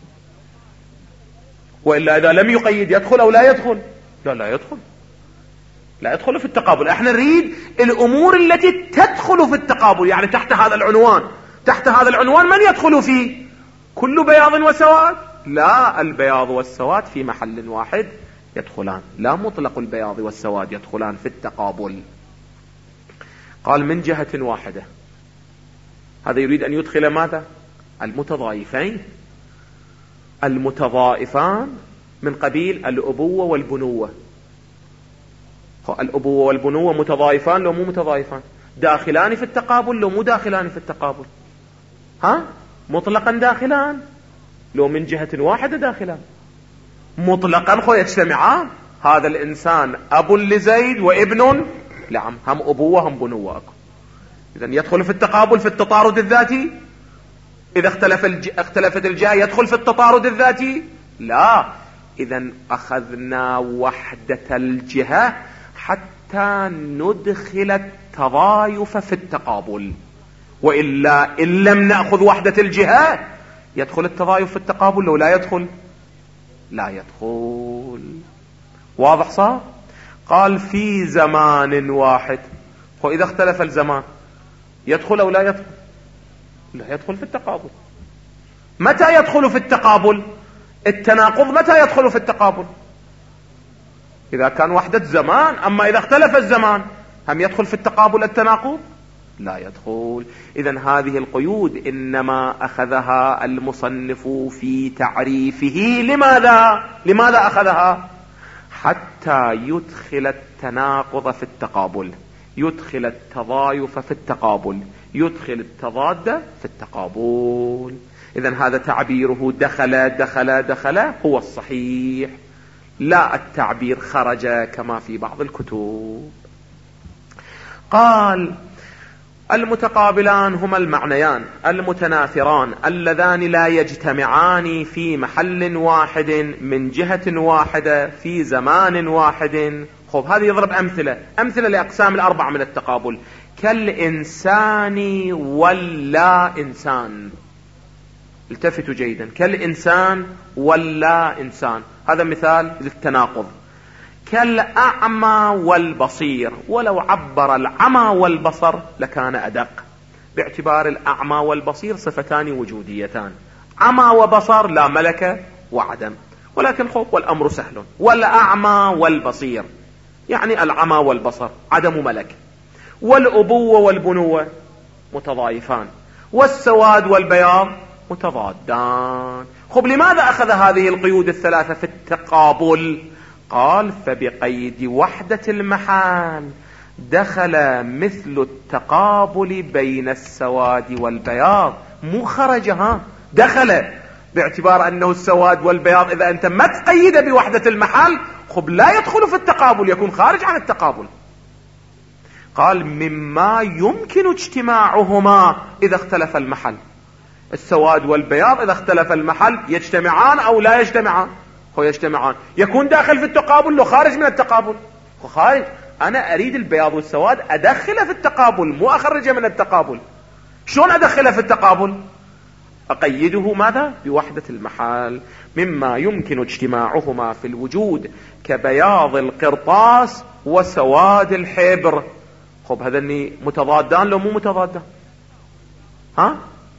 وإلا إذا لم يقيد يدخل أو لا يدخل؟ لا لا يدخل، لا يدخل في التقابل. احنا نريد الأمور التي تدخل في التقابل، يعني تحت هذا العنوان. تحت هذا العنوان من يدخل فيه؟ كل بياض وسواد؟ لا، البياض والسواد في محل واحد يدخلان، لا مطلق البياض والسواد يدخلان في التقابل. قال من جهة واحدة، هذا يريد أن يدخل ماذا؟ المتضايفين. المتضائفان من قبيل الأبوة والبنوة. الأبوة والبنوة متضايفان لو مو متضايفان؟ داخلان في التقابل لو مو داخلان في التقابل؟ ها؟ مطلقا داخلان لو من جهة واحدة داخلان؟ مطلقا خو يجتمعان. هذا الإنسان أب لزيد وابن لعم، هم أبوة هم بنوة أكو. إذن يدخل في التقابل في التطارد الذاتي. إذا اختلف الج... اختلفت الجهة يدخل في التطارد الذاتي؟ لا. إذن أخذنا وحدة الجهة حتى ندخل التضايف في التقابل، وإلا إن لم نأخذ وحدة الجهة يدخل التضايف في التقابل لو لا يدخل؟ لا يدخل. واضح صار؟ قال في زمان واحد، وإذا اختلف الزمان يدخل أو لا يدخل؟ لا يدخل في التقابل. متى يدخل في التقابل؟ التناقض متى يدخل في التقابل؟ إذا كان وحدة زمان. أما إذا اختلف الزمان هم يدخل في التقابل التناقض؟ لا يدخل. إذن هذه القيود إنما أخذها المصنف في تعريفه. لماذا؟ لماذا أخذها؟ حتى يدخل التناقض في التقابل، يدخل التضايف في التقابل، يدخل التضاد في التقابل. إذن هذا تعبيره دخل دخل دخل هو الصحيح، لا التعبير خرج كما في بعض الكتب. قال المتقابلان هما المعنيان المتنافران اللذان لا يجتمعان في محل واحد من جهة واحدة في زمان واحد. خب هذه يضرب أمثلة أمثلة لأقسام الأربعة من التقابل. كالإنسان ولا إنسان. التفتوا جيدا، كالإنسان ولا إنسان، هذا مثال للتناقض. كالأعمى والبصير، ولو عبر العمى والبصر لكان أدق، باعتبار الأعمى والبصير صفتان وجوديتان، عمى وبصر لا ملك وعدم، ولكن خب والأمر سهل. والأعمى والبصير يعني العمى والبصر عدم ملك. والأبوة والبنوة متضايفان، والسواد والبياض متضادان. خب لماذا أخذ هذه القيود الثلاثة في التقابل؟ قال فبقيد وحدة المحال دخل مثل التقابل بين السواد والبياض. مو خرجها، دخل، باعتبار أنه السواد والبياض إذا أنت ما تقيد بوحدة المحال خب لا يدخل في التقابل، يكون خارج عن التقابل. قال مما يمكن اجتماعهما إذا اختلف المحل. السواد والبياض إذا اختلف المحل يجتمعان أو لا يجتمعان؟ هو يجتمعان. يكون داخل في التقابل لو خارج من التقابل؟ هو خارج. أنا أريد البياض والسواد أدخله في التقابل، مو أخرجه من التقابل. شلون أدخله في التقابل؟ أقيده ماذا؟ بوحدة المحل، مما يمكن اجتماعهما في الوجود كبياض القرطاس وسواد الحبر. خب هذني متضادان لو مو متضادان؟ ها؟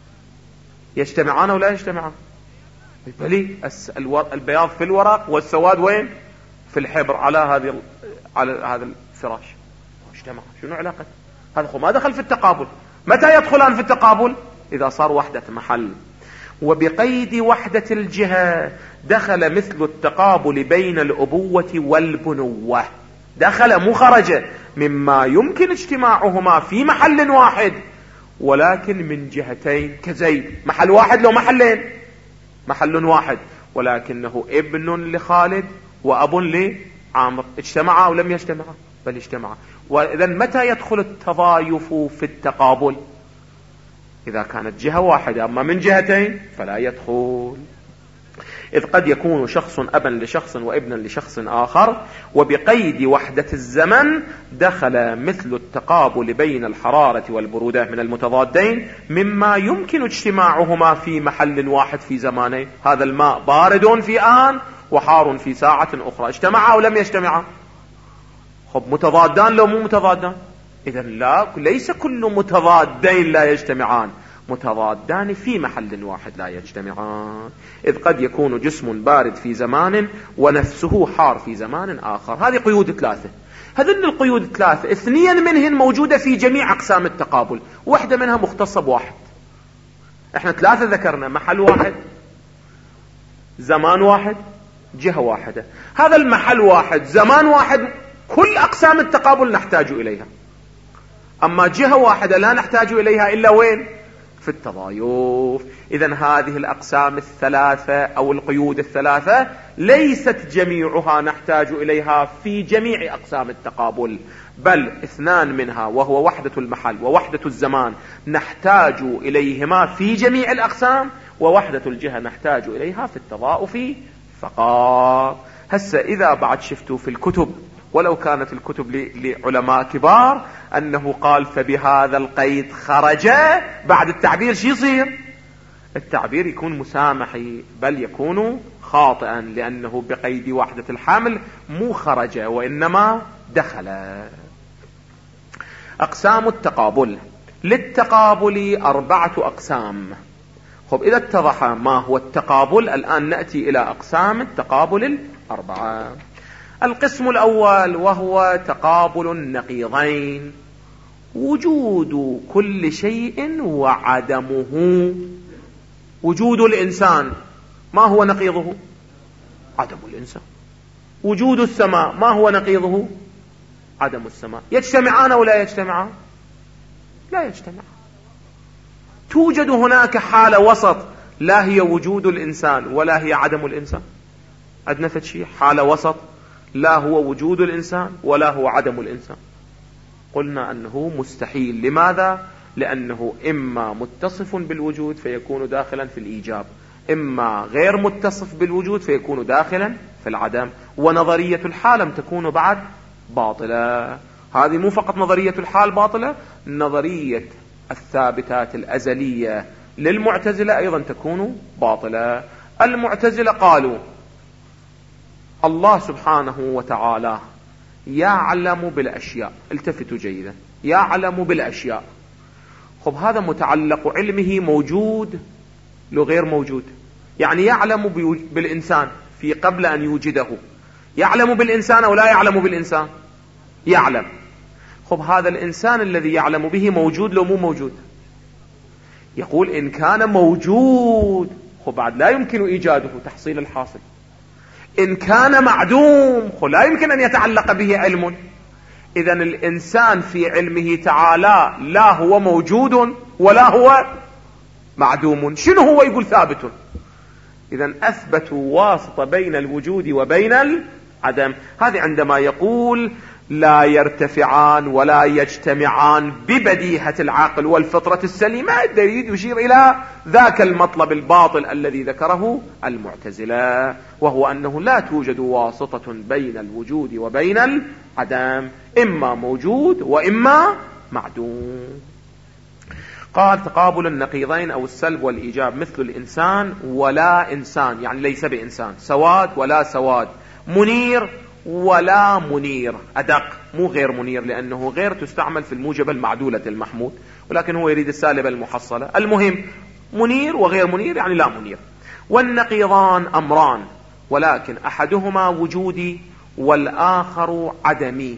يجتمعان أو لا يجتمعان؟ بلي البياض في الورق والسواد وين؟ في الحبر على هذه على هذا الفراش. اجتمع. شنو علاقة؟ هذا خو ما دخل في التقابل. متى يدخلان في التقابل؟ إذا صار وحدة محل. وبقيد وحدة الجهة دخل مثل التقابل بين الأبوة والبنوة. دخل مو خرج، مما يمكن اجتماعهما في محل واحد ولكن من جهتين كزيد. محل واحد لو محلين؟ محل واحد، ولكنه ابن لخالد وأب لعامر. اجتمعا أو لم يجتمعا؟ بل اجتمعا. وإذا متى يدخل التضايف في التقابل؟ إذا كانت جهة واحدة، أما من جهتين فلا يدخل. إذ قد يكون شخص أبا لشخص وابنا لشخص آخر. وبقيد وحدة الزمن دخل مثل التقابل بين الحرارة والبرودة من المتضادين، مما يمكن اجتماعهما في محل واحد في زمانين. هذا الماء بارد في آن وحار في ساعة أخرى. اجتمعا أو لم يجتمعا؟ خب متضادان لو مو متضادان؟ إذن لا، ليس كل متضادين لا يجتمعان، متضادان في محل واحد لا يجتمعان. إذ قد يكون جسم بارد في زمان ونفسه حار في زمان آخر. هذه قيود ثلاثة. هذين القيود الثلاثة اثنين منهن موجودة في جميع أقسام التقابل، واحدة منها مختصة بواحد. احنا ثلاثة ذكرنا: محل واحد، زمان واحد، جهة واحدة. هذا المحل واحد، زمان واحد، كل أقسام التقابل نحتاج إليها. أما جهة واحدة لا نحتاج إليها إلا وين؟ في التضايف. إذن هذه الأقسام الثلاثة أو القيود الثلاثة ليست جميعها نحتاج إليها في جميع أقسام التقابل، بل اثنان منها وهو وحدة المحل ووحدة الزمان نحتاج إليهما في جميع الأقسام، ووحدة الجهة نحتاج إليها في التضاؤف فقط. هسه إذا بعد شفتوا في الكتب، ولو كانت الكتب لعلماء كبار، أنه قال فبهذا القيد خرج، بعد التعبير شي يصير؟ التعبير يكون مسامحي، بل يكون خاطئا، لأنه بقيد وحدة الحمل مو خرج وإنما دخل. أقسام التقابل: للتقابل أربعة أقسام. خب إذا اتضح ما هو التقابل، الآن نأتي إلى أقسام التقابل الأربعة. القسم الأول وهو تقابل النقيضين: وجود كل شيء وعدمه. وجود الإنسان ما هو نقيضه؟ عدم الإنسان. وجود السماء ما هو نقيضه؟ عدم السماء. يجتمعان أو لا يجتمعان؟ لا يجتمعان. توجد هناك حالة وسط، لا هي وجود الإنسان ولا هي عدم الإنسان. أدنى شيء حالة وسط، لا هو وجود الإنسان ولا هو عدم الإنسان. قلنا أنه مستحيل. لماذا؟ لأنه إما متصف بالوجود فيكون داخلا في الإيجاب، إما غير متصف بالوجود فيكون داخلا في العدم. ونظرية الحال تكون بعد باطلة. هذه مو فقط نظرية الحال باطلة، نظرية الثابتات الأزلية للمعتزلة أيضا تكون باطلة. المعتزلة قالوا الله سبحانه وتعالى يعلم بالأشياء. التفتوا جيدا، يعلم بالأشياء. خب هذا متعلق علمه موجود لو غير موجود. يعني يعلم بالإنسان في قبل أن يوجده. يعلم بالإنسان أو لا يعلم بالإنسان؟ يعلم. خب هذا الإنسان الذي يعلم به موجود لو مو موجود؟ يقول إن كان موجود خب بعد لا يمكن إيجاده تحصيل الحاصل. إن كان معدوم خب لا يمكن أن يتعلق به علم. إذن الإنسان في علمه تعالى لا هو موجود ولا هو معدوم. شنو هو؟ يقول ثابت. إذن أثبتوا واسطة بين الوجود وبين العدم. هذه عندما يقول لا يرتفعان ولا يجتمعان ببديهة العقل والفطرة السليمة. الدليل يشير إلى ذاك المطلب الباطل الذي ذكره المعتزلة، وهو أنه لا توجد واسطة بين الوجود وبين العدم، إما موجود وإما معدوم. قال تقابل النقيضين أو السلب والإيجاب مثل الإنسان ولا إنسان، يعني ليس بإنسان، سواد ولا سواد، منير ولا منير، أدق مو غير منير، لأنه غير تستعمل في الموجبة المعدولة المحمود، ولكن هو يريد السالبة المحصلة. المهم منير وغير منير يعني لا منير. والنقيضان أمران، ولكن أحدهما وجودي والآخر عدمي،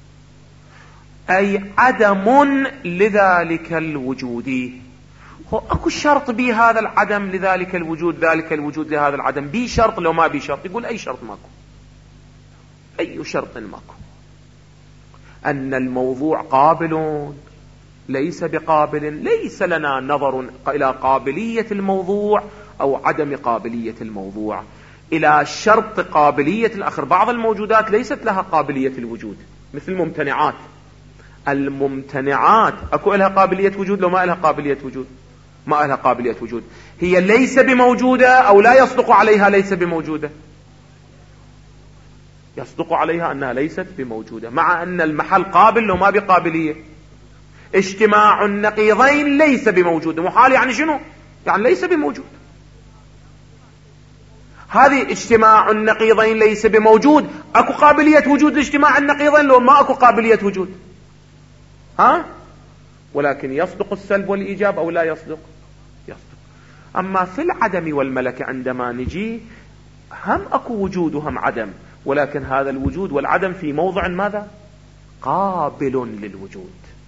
أي عدم لذلك الوجود. هو أكو شرط بي هذا العدم لذلك الوجود، ذلك الوجود لهذا العدم، بي شرط لو ما بي شرط؟ يقول أي شرط ماكو، أي شرط ماكو. أن الموضوع قابل ليس بقابل، ليس لنا نظر إلى قابلية الموضوع أو عدم قابلية الموضوع، إلى شرط قابلية الآخر. بعض الموجودات ليست لها قابلية الوجود، مثل الممتنعات. الممتنعات أكو لها قابلية وجود لو ما لها قابلية وجود؟ ما لها قابلية وجود. هي ليس بموجودة أو لا يصدق عليها ليس بموجودة؟ يصدق عليها أنها ليست بموجودة، مع أن المحل قابل لو ما بقابلية. اجتماع النقيضين ليس بموجود، محال يعني شنو؟ يعني ليس بموجود. هذه اجتماع النقيضين ليس بموجود، أكو قابلية وجود لاجتماع النقيضين لو ما أكو قابلية وجود؟ ها؟ ولكن يصدق السلب والإيجاب أو لا يصدق؟ يصدق. أما في العدم والملكة عندما نجي هم أكو وجود وهم عدم، ولكن هذا الوجود والعدم في موضع ماذا؟ قابل للوجود.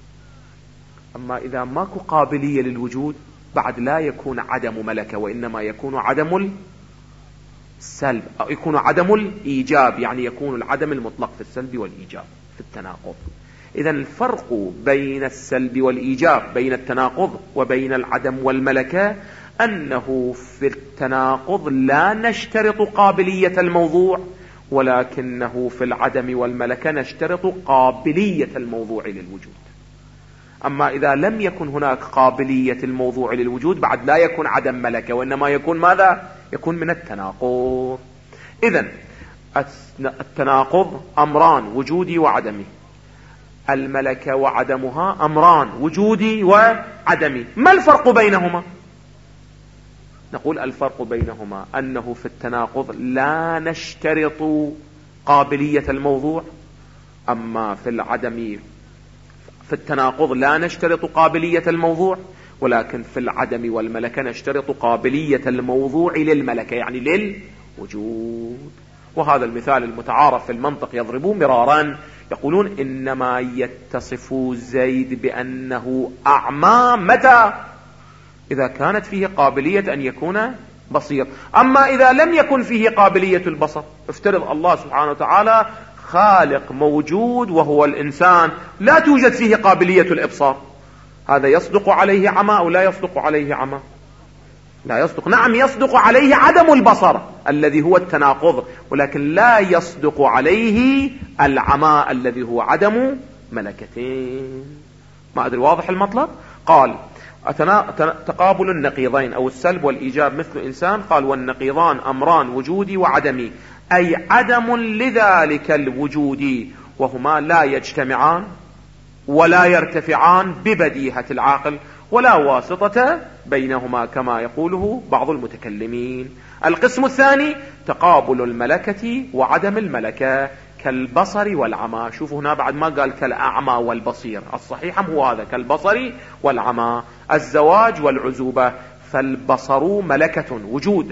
أما إذا ماكو قابلية للوجود بعد لا يكون عدم ملكة، وإنما يكون عدم السلب، أو يكون عدم الإيجاب، يعني يكون العدم المطلق في السلب والإيجاب في التناقض. إذا الفرق بين السلب والإيجاب، بين التناقض وبين العدم والملكة، أنه في التناقض لا نشترط قابلية الموضوع، ولكنه في العدم والملكة نشترط قابلية الموضوع للوجود. أما إذا لم يكن هناك قابلية الموضوع للوجود بعد لا يكون عدم ملكة، وإنما يكون ماذا؟ يكون من التناقض. إذن التناقض أمران، وجودي وعدمي. الملكة وعدمها أمران، وجودي وعدمي. ما الفرق بينهما؟ نقول الفرق بينهما أنه في التناقض لا نشترط قابلية الموضوع، أما في العدم في التناقض لا نشترط قابلية الموضوع، ولكن في العدم والملكة نشترط قابلية الموضوع للملكة، يعني للوجود. وهذا المثال المتعارف في المنطق يضربوه مرارا، يقولون إنما يتصف زيد بأنه أعمى متى؟ إذا كانت فيه قابلية أن يكون بصير. أما إذا لم يكن فيه قابلية البصر، افترض الله سبحانه وتعالى خالق موجود وهو الإنسان لا توجد فيه قابلية الإبصار، هذا يصدق عليه عمى أو لا يصدق عليه عمى؟ لا يصدق. نعم يصدق عليه عدم البصر الذي هو التناقض، ولكن لا يصدق عليه العمى الذي هو عدم ملكتين. ما أدري واضح المطلب؟ قال تقابل النقيضين أو السلب والإيجاب مثل إنسان. قال والنقيضان أمران، وجودي وعدمي، أي عدم لذلك الوجود، وهما لا يجتمعان ولا يرتفعان ببديهة العاقل، ولا واسطة بينهما كما يقوله بعض المتكلمين. القسم الثاني تقابل الملكة وعدم الملكة كالبصر والعمى. شوفوا هنا بعد ما قال كالأعمى والبصير، الصحيح هو هذا كالبصر والعمى. الزواج والعزوبة، فالبصر ملكة وجود،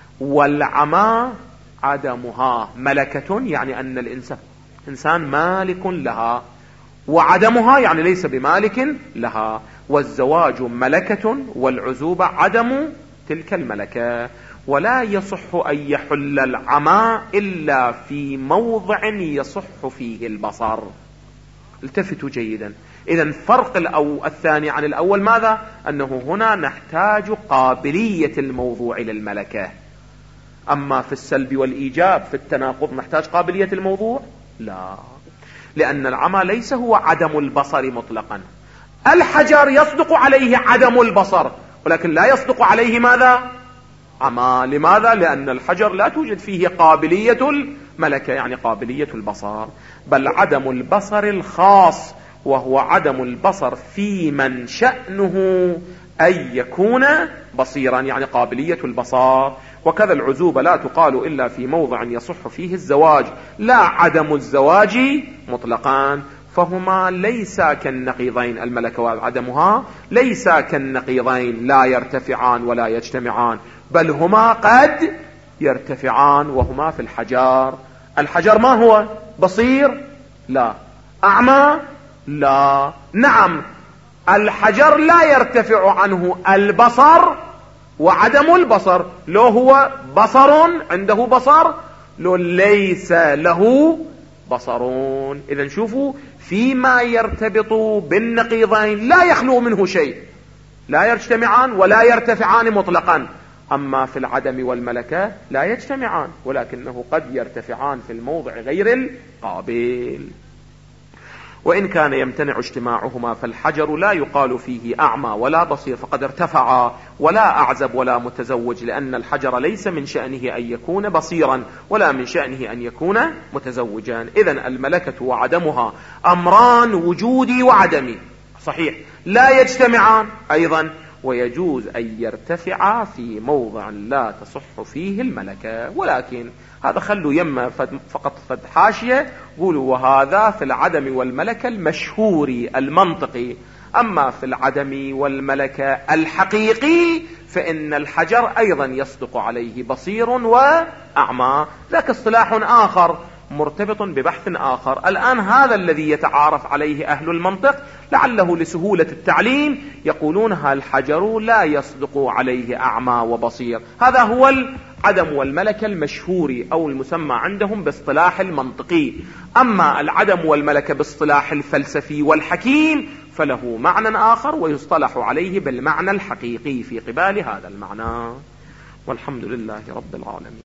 والعمى عدمها ملكة، يعني أن الإنسان إنسان مالك لها، وعدمها يعني ليس بمالك لها. والزواج ملكة والعزوبة عدم تلك الملكة. ولا يصح أن يحل العمى إلا في موضع يصح فيه البصر. التفتوا جيدا. إذن فرق الأو الثاني عن الأول ماذا؟ أنه هنا نحتاج قابلية الموضوع للملكة. أما في السلب والإيجاب في التناقض نحتاج قابلية الموضوع؟ لا. لأن العمى ليس هو عدم البصر مطلقا. الحجر يصدق عليه عدم البصر، ولكن لا يصدق عليه ماذا؟ عمى. لماذا؟ لأن الحجر لا توجد فيه قابلية الملكة، يعني قابلية البصر، بل عدم البصر الخاص، وهو عدم البصر في من شأنه أن يكون بصيرا، يعني قابلية البصر. وكذا العزوبة لا تقال إلا في موضع يصح فيه الزواج، لا عدم الزواج مطلقان، فهما ليس كالنقيضين. الملكة وعدمها ليس كالنقيضين، لا يرتفعان ولا يجتمعان، بل هما قد يرتفعان، وهما في الحجر. الحجر ما هو؟ بصير؟ لا. أعمى؟ لا. نعم، الحجر لا يرتفع عنه البصر وعدم البصر، لو هو بصر عنده بصر، لو ليس له بصرون. إذن شوفوا، فيما يرتبط بالنقيضين لا يخلو منه شيء، لا يجتمعان ولا يرتفعان مطلقا. أما في العدم والملكة لا يجتمعان، ولكنه قد يرتفعان في الموضع غير القابل. وإن كان يمتنع اجتماعهما فالحجر لا يقال فيه أعمى ولا بصير، فقد ارتفعا، ولا أعزب ولا متزوج، لأن الحجر ليس من شأنه أن يكون بصيرا، ولا من شأنه أن يكون متزوجا. إذن الملكة وعدمها أمران وجودي وعدمي، صحيح، لا يجتمعان أيضا، ويجوز أن يرتفع في موضع لا تصح فيه الملكة. ولكن هذا خلوا يما فقط فد حاشية، قولوا وهذا في العدم والملكة المشهوري المنطقي. أما في العدم والملكة الحقيقي فإن الحجر أيضا يصدق عليه بصير وأعمى، ذاك اصطلاح آخر مرتبط ببحث آخر. الآن هذا الذي يتعارف عليه أهل المنطق، لعله لسهولة التعليم، يقولون الحجر لا يصدق عليه أعمى وبصير. هذا هو العدم والملكة المشهوري، أو المسمى عندهم باصطلاح المنطقي. أما العدم والملكة باصطلاح الفلسفي والحكيم فله معنى آخر، ويصطلح عليه بالمعنى الحقيقي في قبال هذا المعنى. والحمد لله رب العالمين.